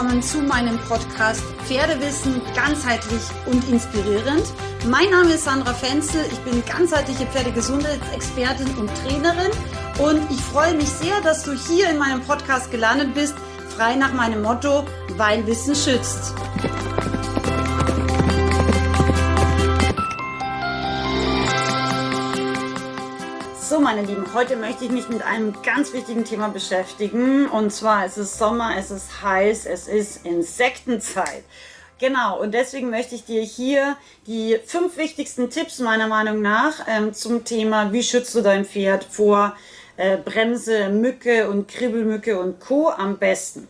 willkommen zu meinem Podcast Pferdewissen ganzheitlich und inspirierend. Mein Name ist Sandra Fenzel, ich bin ganzheitliche Pferdegesundheitsexpertin und Trainerin und ich freue mich sehr, dass du hier in meinem Podcast gelandet bist, frei nach meinem Motto, weil Wissen schützt. So, meine Lieben, heute möchte ich mich mit einem ganz wichtigen Thema beschäftigen. Und zwar, es ist Sommer, es ist heiß, es ist Insektenzeit. Genau, und deswegen möchte ich dir hier die 5 wichtigsten Tipps meiner Meinung nach zum Thema, wie schützt du dein Pferd vor Bremse, Mücke und Kribbelmücke und Co. am besten.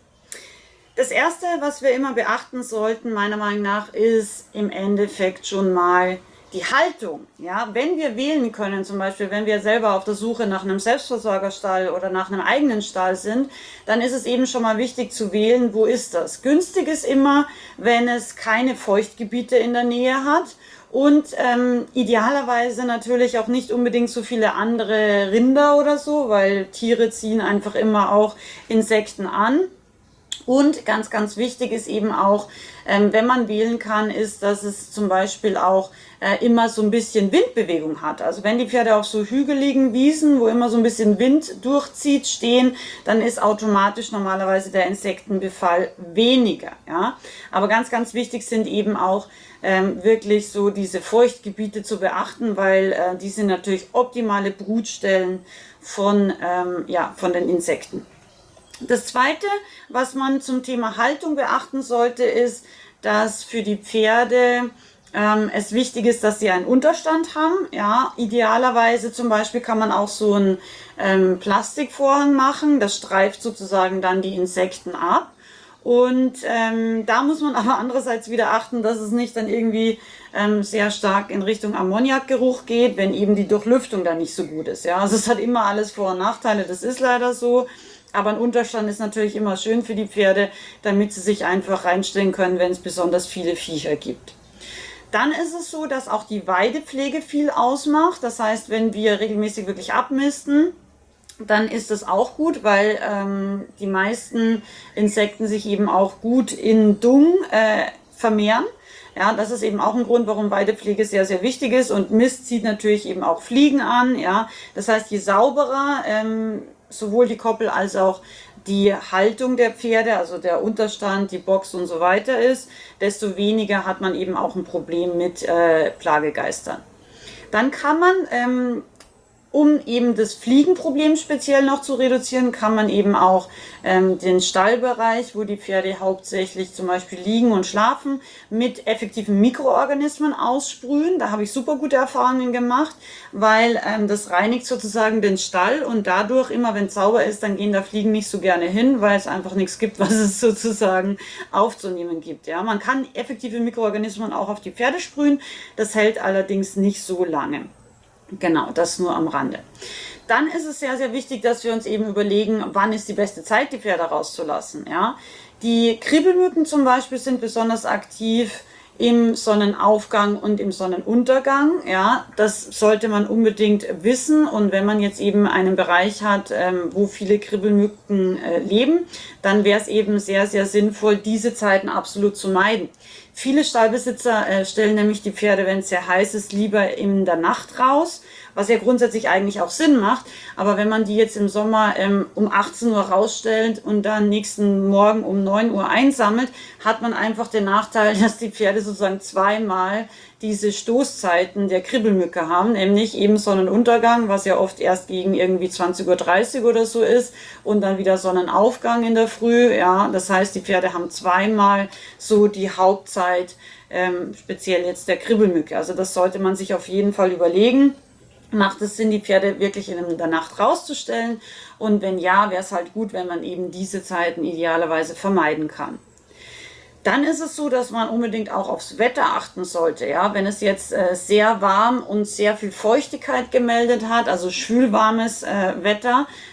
Das Erste, was wir immer beachten sollten, meiner Meinung nach, ist im Endeffekt schon mal die Haltung. Ja, wenn wir wählen können, zum Beispiel, wenn wir selber auf der Suche nach einem Selbstversorgerstall oder nach einem eigenen Stall sind, dann ist es eben schon mal wichtig zu wählen, wo ist das. Günstig ist immer, wenn es keine Feuchtgebiete in der Nähe hat und idealerweise natürlich auch nicht unbedingt so viele andere Rinder oder so, weil Tiere ziehen einfach immer auch Insekten an. Und ganz, ganz wichtig ist eben auch, wenn man wählen kann, ist, dass es zum Beispiel auch immer so ein bisschen Windbewegung hat. Also wenn die Pferde auf so hügeligen Wiesen, wo immer so ein bisschen Wind durchzieht, stehen, dann ist automatisch normalerweise der Insektenbefall weniger. Ja? Aber ganz, ganz wichtig sind eben auch wirklich so diese Feuchtgebiete zu beachten, weil die sind natürlich optimale Brutstellen von den Insekten. Das Zweite, was man zum Thema Haltung beachten sollte, ist, dass für die Pferde es wichtig ist, dass sie einen Unterstand haben. Ja, idealerweise zum Beispiel kann man auch so einen Plastikvorhang machen. Das streift sozusagen dann die Insekten ab. Und da muss man aber andererseits wieder achten, dass es nicht dann irgendwie sehr stark in Richtung Ammoniakgeruch geht, wenn eben die Durchlüftung dann nicht so gut ist. Ja, also es hat immer alles Vor- und Nachteile, das ist leider so. Aber ein Unterstand ist natürlich immer schön für die Pferde, damit sie sich einfach reinstellen können, wenn es besonders viele Viecher gibt. Dann ist es so, dass auch die Weidepflege viel ausmacht. Das heißt, wenn wir regelmäßig wirklich abmisten, dann ist das auch gut, weil die meisten Insekten sich eben auch gut in Dung vermehren. Ja, das ist eben auch ein Grund, warum Weidepflege sehr, sehr wichtig ist. Und Mist zieht natürlich eben auch Fliegen an. Ja, das heißt, je sauberer sowohl die Koppel als auch die Haltung der Pferde, also der Unterstand, die Box und so weiter ist, desto weniger hat man eben auch ein Problem mit Plagegeistern. Dann kann man, um eben das Fliegenproblem speziell noch zu reduzieren, kann man eben auch den Stallbereich, wo die Pferde hauptsächlich zum Beispiel liegen und schlafen, mit effektiven Mikroorganismen aussprühen. Da habe ich super gute Erfahrungen gemacht, weil das reinigt sozusagen den Stall und dadurch, immer wenn es sauber ist, dann gehen da Fliegen nicht so gerne hin, weil es einfach nichts gibt, was es sozusagen aufzunehmen gibt. Ja, man kann effektive Mikroorganismen auch auf die Pferde sprühen, das hält allerdings nicht so lange. Genau, das nur am Rande. Dann ist es sehr, sehr wichtig, dass wir uns eben überlegen, wann ist die beste Zeit, die Pferde rauszulassen. Ja? Die Kribbelmücken zum Beispiel sind besonders aktiv im Sonnenaufgang und im Sonnenuntergang. Ja? Das sollte man unbedingt wissen. Und wenn man jetzt eben einen Bereich hat, wo viele Kribbelmücken leben, dann wäre es eben sehr, sehr sinnvoll, diese Zeiten absolut zu meiden. Viele Stallbesitzer stellen nämlich die Pferde, wenn es sehr heiß ist, lieber in der Nacht raus, was ja grundsätzlich eigentlich auch Sinn macht. Aber wenn man die jetzt im Sommer um 18 Uhr rausstellt und dann nächsten Morgen um 9 Uhr einsammelt, hat man einfach den Nachteil, dass die Pferde sozusagen zweimal diese Stoßzeiten der Kribbelmücke haben, nämlich eben Sonnenuntergang, was ja oft erst gegen irgendwie 20:30 Uhr oder so ist und dann wieder Sonnenaufgang in der Früh. Ja, das heißt, die Pferde haben zweimal so die Hauptzeit, speziell jetzt der Kribbelmücke. Also das sollte man sich auf jeden Fall überlegen. Macht es Sinn, die Pferde wirklich in der Nacht rauszustellen? Und wenn ja, wäre es halt gut, wenn man eben diese Zeiten idealerweise vermeiden kann. Dann ist es so, dass man unbedingt auch aufs Wetter achten sollte. Ja? Wenn es jetzt sehr warm und sehr viel Feuchtigkeit gemeldet hat, also schwülwarmes Wetter,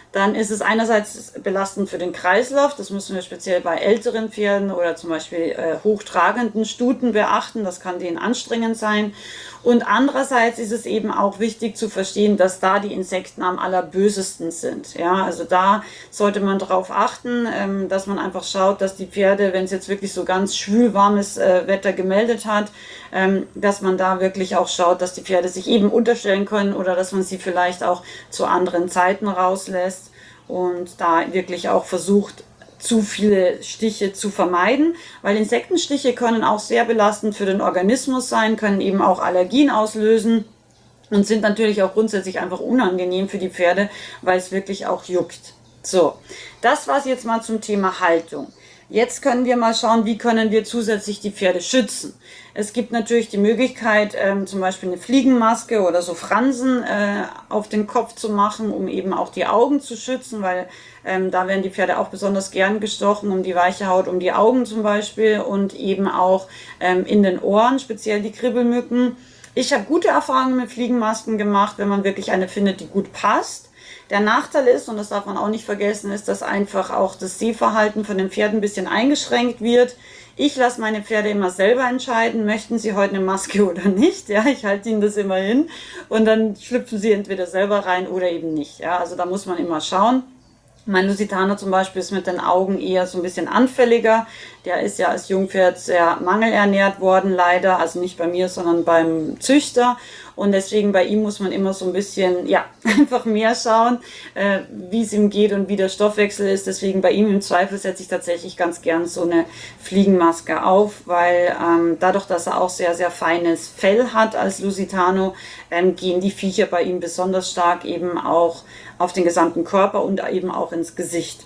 dann ist es einerseits belastend für den Kreislauf, das müssen wir speziell bei älteren Pferden oder zum Beispiel hochtragenden Stuten beachten, das kann denen anstrengend sein. Und andererseits ist es eben auch wichtig zu verstehen, dass da die Insekten am allerbösesten sind. Ja, also da sollte man darauf achten, dass man einfach schaut, dass die Pferde, wenn es jetzt wirklich so ganz schwül warmes Wetter gemeldet hat, dass man da wirklich auch schaut, dass die Pferde sich eben unterstellen können oder dass man sie vielleicht auch zu anderen Zeiten rauslässt und da wirklich auch versucht, zu viele Stiche zu vermeiden, weil Insektenstiche können auch sehr belastend für den Organismus sein, können eben auch Allergien auslösen und sind natürlich auch grundsätzlich einfach unangenehm für die Pferde, weil es wirklich auch juckt. So, das war's jetzt mal zum Thema Haltung. Jetzt können wir mal schauen, wie können wir zusätzlich die Pferde schützen. Es gibt natürlich die Möglichkeit, zum Beispiel eine Fliegenmaske oder so Fransen auf den Kopf zu machen, um eben auch die Augen zu schützen, weil da werden die Pferde auch besonders gern gestochen, um die weiche Haut, um die Augen zum Beispiel und eben auch in den Ohren, speziell die Kribbelmücken. Ich habe gute Erfahrungen mit Fliegenmasken gemacht, wenn man wirklich eine findet, die gut passt. Der Nachteil ist, und das darf man auch nicht vergessen, ist, dass einfach auch das Sehverhalten von den Pferden ein bisschen eingeschränkt wird. Ich lasse meine Pferde immer selber entscheiden, möchten sie heute eine Maske oder nicht. Ja, ich halte ihnen das immer hin und dann schlüpfen sie entweder selber rein oder eben nicht. Ja, also da muss man immer schauen. Mein Lusitaner zum Beispiel ist mit den Augen eher so ein bisschen anfälliger. Der ist ja als Jungpferd sehr mangelernährt worden, leider. Also nicht bei mir, sondern beim Züchter. Und deswegen bei ihm muss man immer so ein bisschen, ja, einfach mehr schauen, wie es ihm geht und wie der Stoffwechsel ist. Deswegen bei ihm im Zweifel setze ich tatsächlich ganz gern so eine Fliegenmaske auf, weil dadurch, dass er auch sehr, sehr feines Fell hat als Lusitano, gehen die Viecher bei ihm besonders stark eben auch auf den gesamten Körper und eben auch ins Gesicht.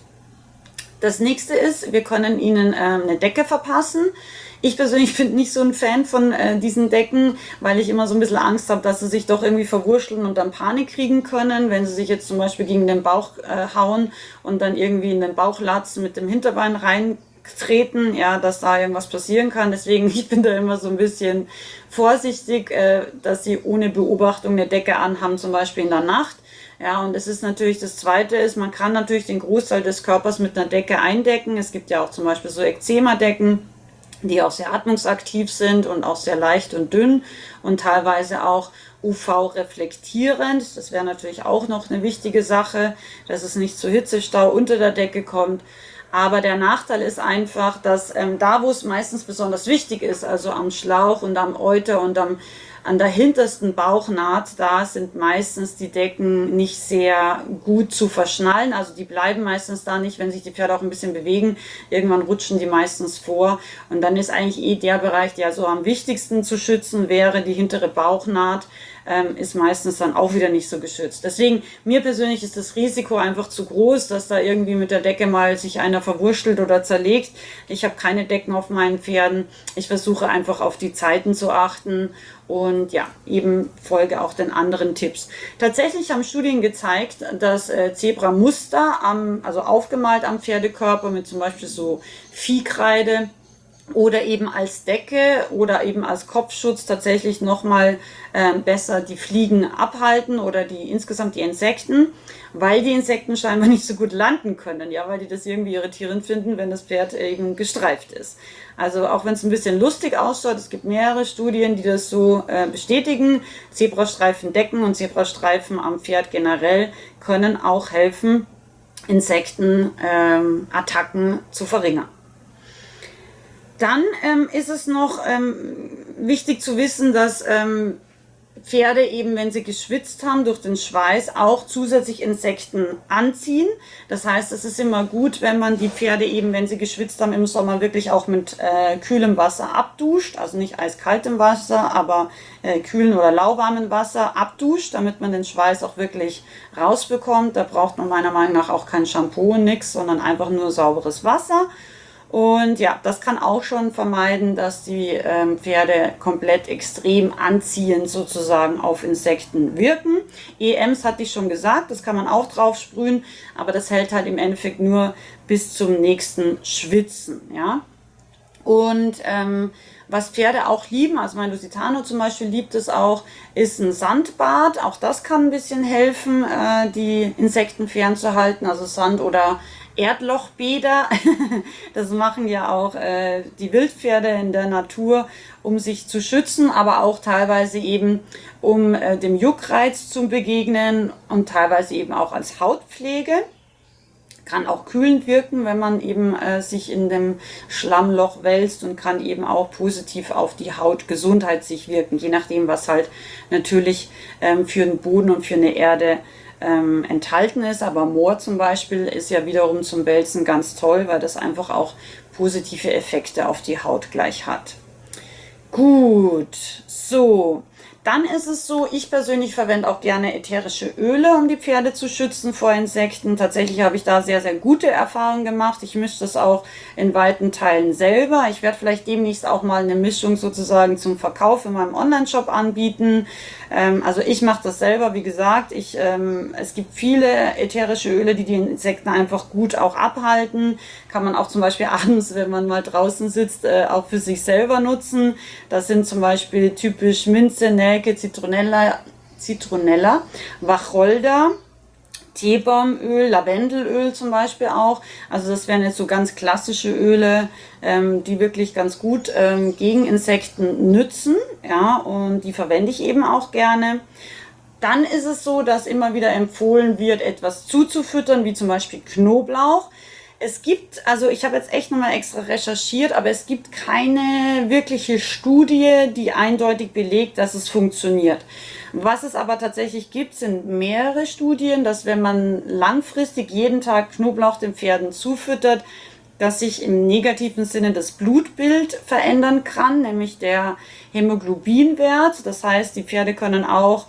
Das nächste ist, wir können ihnen eine Decke verpassen. Ich persönlich bin nicht so ein Fan von diesen Decken, weil ich immer so ein bisschen Angst habe, dass sie sich doch irgendwie verwurschteln und dann Panik kriegen können, wenn sie sich jetzt zum Beispiel gegen den Bauch hauen und dann irgendwie in den Bauchlatz mit dem Hinterbein reintreten, ja, dass da irgendwas passieren kann. Deswegen, ich bin da immer so ein bisschen vorsichtig, dass sie ohne Beobachtung eine Decke anhaben, zum Beispiel in der Nacht. Ja, und es ist natürlich, das Zweite ist, man kann natürlich den Großteil des Körpers mit einer Decke eindecken. Es gibt ja auch zum Beispiel so Ekzema-Decken, die auch sehr atmungsaktiv sind und auch sehr leicht und dünn und teilweise auch UV-reflektierend. Das wäre natürlich auch noch eine wichtige Sache, dass es nicht zu Hitzestau unter der Decke kommt. Aber der Nachteil ist einfach, dass da, wo es meistens besonders wichtig ist, also am Schlauch und am Euter und an der hintersten Bauchnaht, da sind meistens die Decken nicht sehr gut zu verschnallen. Also die bleiben meistens da nicht, wenn sich die Pferde auch ein bisschen bewegen. Irgendwann rutschen die meistens vor. Und dann ist eigentlich der Bereich, der so am wichtigsten zu schützen wäre, die hintere Bauchnaht, ist meistens dann auch wieder nicht so geschützt. Deswegen, mir persönlich ist das Risiko einfach zu groß, dass da irgendwie mit der Decke mal sich einer verwurschtelt oder zerlegt. Ich habe keine Decken auf meinen Pferden. Ich versuche einfach auf die Zeiten zu achten und ja, eben folge auch den anderen Tipps. Tatsächlich haben Studien gezeigt, dass Zebramuster, also aufgemalt am Pferdekörper mit zum Beispiel so Viehkreide, oder eben als Decke oder eben als Kopfschutz tatsächlich nochmal besser die Fliegen abhalten oder insgesamt die Insekten, weil die Insekten scheinbar nicht so gut landen können, ja, weil die das irgendwie irritierend finden, wenn das Pferd eben gestreift ist. Also auch wenn es ein bisschen lustig ausschaut, es gibt mehrere Studien, die das so bestätigen. Zebrastreifendecken und Zebrastreifen am Pferd generell können auch helfen, Insektenattacken zu verringern. Dann ist es noch wichtig zu wissen, dass Pferde eben, wenn sie geschwitzt haben durch den Schweiß, auch zusätzlich Insekten anziehen. Das heißt, es ist immer gut, wenn man die Pferde eben, wenn sie geschwitzt haben, im Sommer wirklich auch mit kühlem Wasser abduscht. Also nicht eiskaltem Wasser, aber kühlen oder lauwarmem Wasser abduscht, damit man den Schweiß auch wirklich rausbekommt. Da braucht man meiner Meinung nach auch kein Shampoo und nichts, sondern einfach nur sauberes Wasser. Und ja, das kann auch schon vermeiden, dass die Pferde komplett extrem anziehend sozusagen auf Insekten wirken. EMs hatte ich schon gesagt, das kann man auch drauf sprühen, aber das hält halt im Endeffekt nur bis zum nächsten Schwitzen, ja. Und Was Pferde auch lieben, also mein Lusitano zum Beispiel liebt es auch, ist ein Sandbad. Auch das kann ein bisschen helfen, die Insekten fernzuhalten, also Sand- oder Erdlochbäder. Das machen ja auch die Wildpferde in der Natur, um sich zu schützen, aber auch teilweise eben, um dem Juckreiz zu begegnen und teilweise eben auch als Hautpflege. Kann auch kühlend wirken, wenn man eben sich in dem Schlammloch wälzt, und kann eben auch positiv auf die Hautgesundheit sich wirken, je nachdem, was halt natürlich für den Boden und für eine Erde enthalten ist. Aber Moor zum Beispiel ist ja wiederum zum Wälzen ganz toll, weil das einfach auch positive Effekte auf die Haut gleich hat. Gut, so. Dann ist es so, ich persönlich verwende auch gerne ätherische Öle, um die Pferde zu schützen vor Insekten. Tatsächlich habe ich da sehr, sehr gute Erfahrungen gemacht. Ich mische das auch in weiten Teilen selber. Ich werde vielleicht demnächst auch mal eine Mischung sozusagen zum Verkauf in meinem Online-Shop anbieten. Also ich mache das selber, wie gesagt. Es gibt viele ätherische Öle, die die Insekten einfach gut auch abhalten. Kann man auch zum Beispiel abends, wenn man mal draußen sitzt, auch für sich selber nutzen. Das sind zum Beispiel typisch Minze, Nelke, Zitronella, Wacholder, Teebaumöl, Lavendelöl zum Beispiel auch. Also das wären jetzt so ganz klassische Öle, die wirklich ganz gut gegen Insekten nützen. Ja, und die verwende ich eben auch gerne. Dann ist es so, dass immer wieder empfohlen wird, etwas zuzufüttern, wie zum Beispiel Knoblauch. Es gibt, also ich habe jetzt echt nochmal extra recherchiert, aber es gibt keine wirkliche Studie, die eindeutig belegt, dass es funktioniert. Was es aber tatsächlich gibt, sind mehrere Studien, dass wenn man langfristig jeden Tag Knoblauch den Pferden zufüttert, dass sich im negativen Sinne das Blutbild verändern kann, nämlich der Hämoglobinwert. Das heißt, die Pferde können auch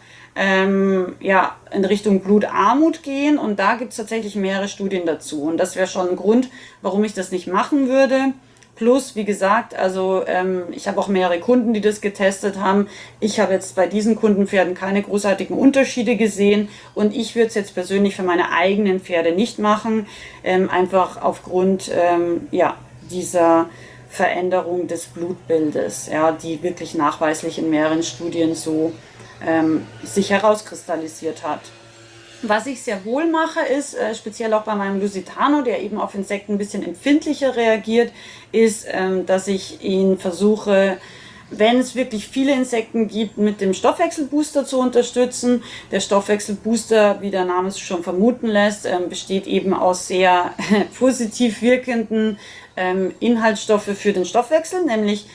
ja, in Richtung Blutarmut gehen, und da gibt es tatsächlich mehrere Studien dazu, und das wäre schon ein Grund, warum ich das nicht machen würde. Plus, wie gesagt, also ich habe auch mehrere Kunden, die das getestet haben. Ich habe jetzt bei diesen Kundenpferden keine großartigen Unterschiede gesehen, und ich würde es jetzt persönlich für meine eigenen Pferde nicht machen, einfach aufgrund ja, dieser Veränderung des Blutbildes, ja, die wirklich nachweislich in mehreren Studien so sich herauskristallisiert hat. Was ich sehr wohl mache, ist, speziell auch bei meinem Lusitano, der eben auf Insekten ein bisschen empfindlicher reagiert, ist, dass ich ihn versuche, wenn es wirklich viele Insekten gibt, mit dem Stoffwechselbooster zu unterstützen. Der Stoffwechselbooster, wie der Name es schon vermuten lässt, besteht eben aus sehr positiv wirkenden Inhaltsstoffe für den Stoffwechsel, nämlich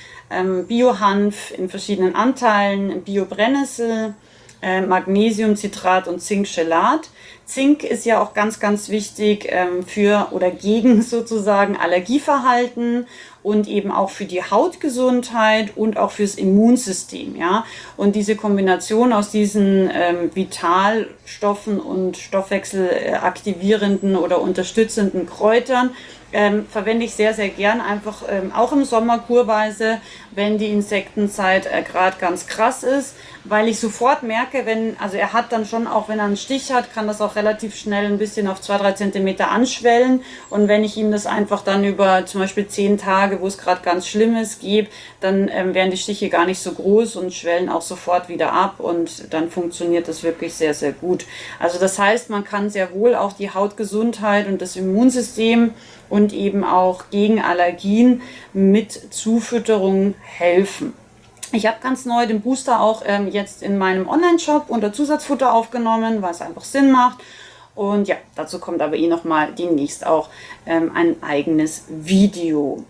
Biohanf in verschiedenen Anteilen, Bio-Brennnessel, Magnesiumcitrat und Zinkchelat. Zink ist ja auch ganz, ganz wichtig für oder gegen sozusagen Allergieverhalten und eben auch für die Hautgesundheit und auch fürs Immunsystem. Ja? Und diese Kombination aus diesen Vitalstoffen und stoffwechselaktivierenden oder unterstützenden Kräutern verwende ich sehr, sehr gern, einfach auch im Sommer kurweise, wenn die Insektenzeit gerade ganz krass ist, weil ich sofort merke, also er hat dann schon, auch wenn er einen Stich hat, kann das auch relativ schnell ein bisschen auf 2-3 Zentimeter anschwellen, und wenn ich ihm das einfach dann über zum Beispiel 10 Tage, wo es gerade ganz schlimm ist, gebe, dann werden die Stiche gar nicht so groß und schwellen auch sofort wieder ab, und dann funktioniert das wirklich sehr, sehr gut. Also das heißt, man kann sehr wohl auch die Hautgesundheit und das Immunsystem und eben auch gegen Allergien mit Zufütterung helfen. Ich habe ganz neu den Booster auch jetzt in meinem Online-Shop unter Zusatzfutter aufgenommen, weil es einfach Sinn macht. Und ja, dazu kommt aber nochmal demnächst auch ein eigenes Video.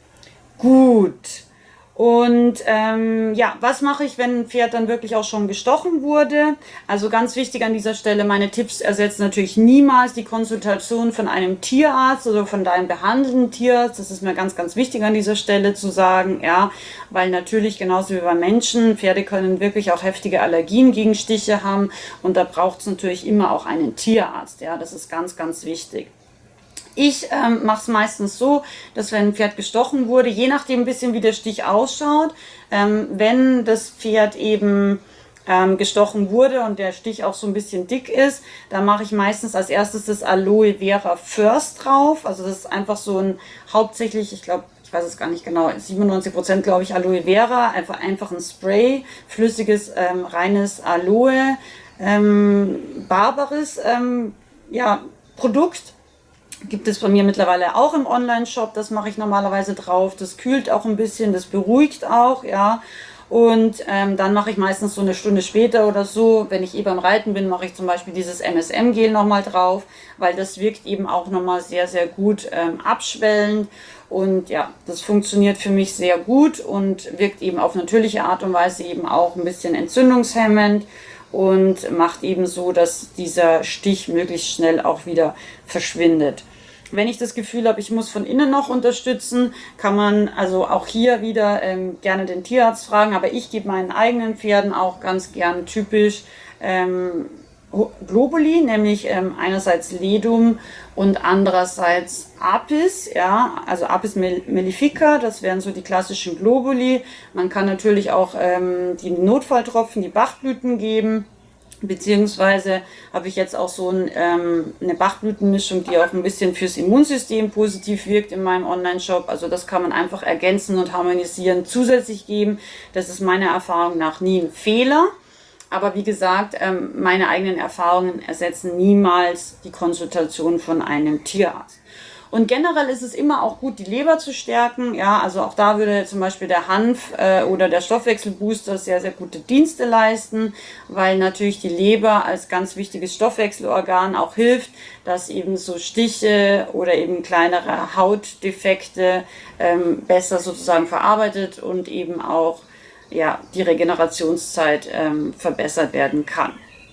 Gut. Und ja, was mache ich, wenn ein Pferd dann wirklich auch schon gestochen wurde? Also ganz wichtig an dieser Stelle, meine Tipps ersetzen natürlich niemals die Konsultation von einem Tierarzt oder von deinem behandelnden Tierarzt. Das ist mir ganz, ganz wichtig an dieser Stelle zu sagen, ja, weil natürlich genauso wie bei Menschen, Pferde können wirklich auch heftige Allergien gegen Stiche haben, und da braucht es natürlich immer auch einen Tierarzt. Ja, das ist ganz, ganz wichtig. Ich mache es meistens so, dass wenn ein Pferd gestochen wurde, je nachdem ein bisschen wie der Stich ausschaut, wenn das Pferd eben gestochen wurde und der Stich auch so ein bisschen dick ist, dann mache ich meistens als erstes das Aloe Vera First drauf. Also das ist einfach so ein hauptsächlich, ich weiß es gar nicht genau, 97% glaube ich Aloe Vera, einfach ein Spray, flüssiges, reines Aloe, Barbaris, ja, Produkt. Gibt es bei mir mittlerweile auch im Online-Shop, das mache ich normalerweise drauf, das kühlt auch ein bisschen, das beruhigt auch, ja. Und dann mache ich meistens so eine Stunde später oder so, wenn ich beim Reiten bin, mache ich zum Beispiel dieses MSM-Gel nochmal drauf, weil das wirkt eben auch nochmal sehr, sehr gut abschwellend. Und ja, das funktioniert für mich sehr gut und wirkt eben auf natürliche Art und Weise eben auch ein bisschen entzündungshemmend und macht eben so, dass dieser Stich möglichst schnell auch wieder verschwindet. Wenn ich das Gefühl habe, ich muss von innen noch unterstützen, kann man also auch hier wieder gerne den Tierarzt fragen, aber ich gebe meinen eigenen Pferden auch ganz gern typisch Globuli, nämlich einerseits Ledum und andererseits Apis, ja, also Apis mellifica, das wären so die klassischen Globuli. Man kann natürlich auch die Notfalltropfen, die Bachblüten geben. Beziehungsweise habe ich jetzt auch so eine Bachblütenmischung, die auch ein bisschen fürs Immunsystem positiv wirkt in meinem Online-Shop. Also das kann man einfach ergänzen und harmonisieren, zusätzlich geben. Das ist meiner Erfahrung nach nie ein Fehler. Aber wie gesagt, meine eigenen Erfahrungen ersetzen niemals die Konsultation von einem Tierarzt. Und generell ist es immer auch gut, die Leber zu stärken. Ja, also auch da würde zum Beispiel der Hanf oder der Stoffwechselbooster sehr, sehr gute Dienste leisten, weil natürlich die Leber als ganz wichtiges Stoffwechselorgan auch hilft, dass eben so Stiche oder eben kleinere Hautdefekte besser sozusagen verarbeitet und eben auch ja, die Regenerationszeit verbessert werden kann.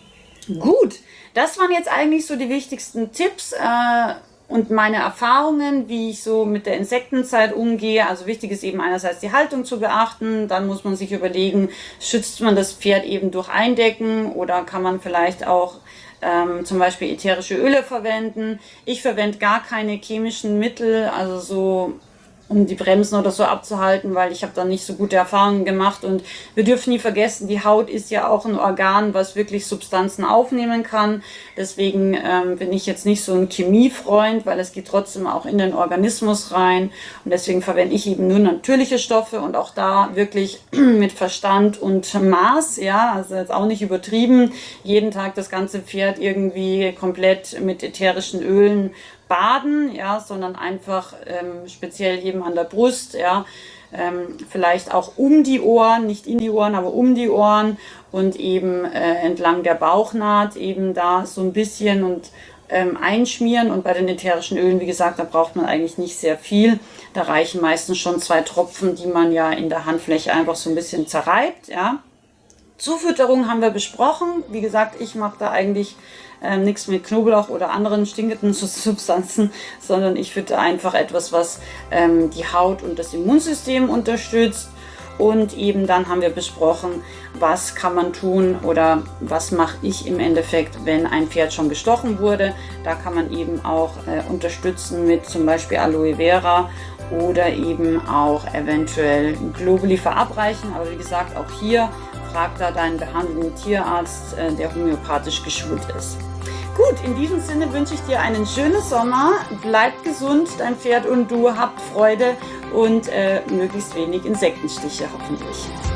Gut, das waren jetzt eigentlich so die wichtigsten Tipps und meine Erfahrungen, wie ich so mit der Insektenzeit umgehe. Also wichtig ist eben einerseits die Haltung zu beachten, dann muss man sich überlegen, schützt man das Pferd eben durch Eindecken oder kann man vielleicht auch zum Beispiel ätherische Öle verwenden. Ich verwende gar keine chemischen Mittel, also so um die Bremsen oder so abzuhalten, weil ich habe da nicht so gute Erfahrungen gemacht. Und wir dürfen nie vergessen, die Haut ist ja auch ein Organ, was wirklich Substanzen aufnehmen kann. Deswegen bin ich jetzt nicht so ein Chemiefreund, weil es geht trotzdem auch in den Organismus rein. Und deswegen verwende ich eben nur natürliche Stoffe und auch da wirklich mit Verstand und Maß, ja, also jetzt auch nicht übertrieben, jeden Tag das ganze Pferd irgendwie komplett mit ätherischen Ölen baden, ja, sondern einfach speziell eben an der Brust, ja, vielleicht auch um die Ohren, nicht in die Ohren, aber um die Ohren und eben entlang der Bauchnaht eben da so ein bisschen und einschmieren. Und bei den ätherischen Ölen, wie gesagt, da braucht man eigentlich nicht sehr viel. Da reichen meistens schon 2 Tropfen, die man ja in der Handfläche einfach so ein bisschen zerreibt, ja. Zufütterung haben wir besprochen. Wie gesagt, ich mache da eigentlich nichts mit Knoblauch oder anderen stinkenden Substanzen, sondern ich fütter einfach etwas, was die Haut und das Immunsystem unterstützt. Und eben dann haben wir besprochen, was kann man tun oder was mache ich im Endeffekt, wenn ein Pferd schon gestochen wurde. Da kann man eben auch unterstützen mit zum Beispiel Aloe Vera oder eben auch eventuell Globuli verabreichen. Aber wie gesagt, auch hier frag da deinen behandelnden Tierarzt, der homöopathisch geschult ist. Gut, in diesem Sinne wünsche ich dir einen schönen Sommer. Bleib gesund, dein Pferd und du, habt Freude und möglichst wenig Insektenstiche hoffentlich.